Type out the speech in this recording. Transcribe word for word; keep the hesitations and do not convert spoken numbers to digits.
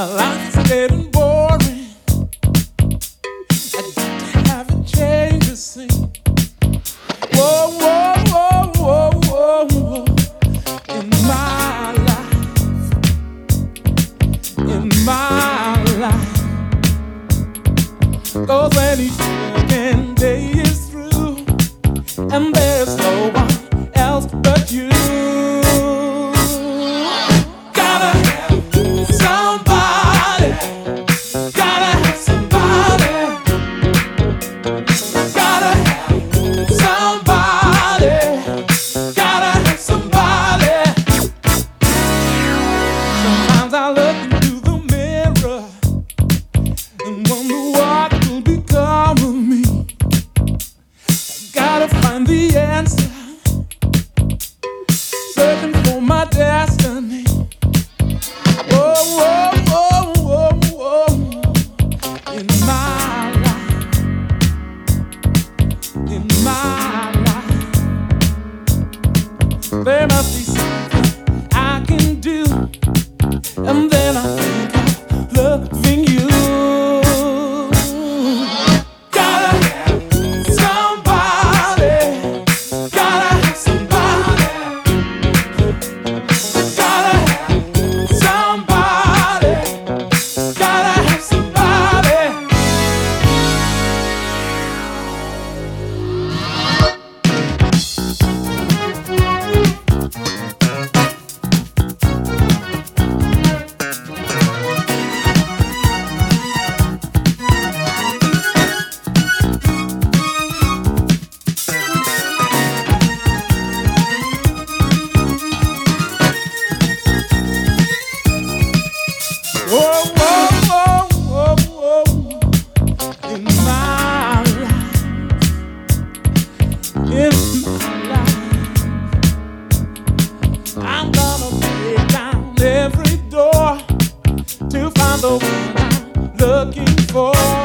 life is getting boring. I haven't changed a thing. Whoa, whoa, whoa, whoa, whoa, whoa. In my life, in my life. 'Cause when each second day is through, and there's no one else but you. Gotta have somebody. Gotta have somebody. Gotta have somebody. Gotta have somebody. Sometimes I look into the mirror and wonder what will become of me. Gotta find the answer, searching for my destiny. Whoa, whoa, whoa, whoa, whoa. In my life, in my life, there must be something I can do, and then I think of loving you. Gotta have somebody. Gotta have somebody. Gotta have somebody. Gotta have somebody. Whoa, whoa, whoa, whoa, whoa. In my life, in my life, I'm gonna break down every door to find the one I'm looking for.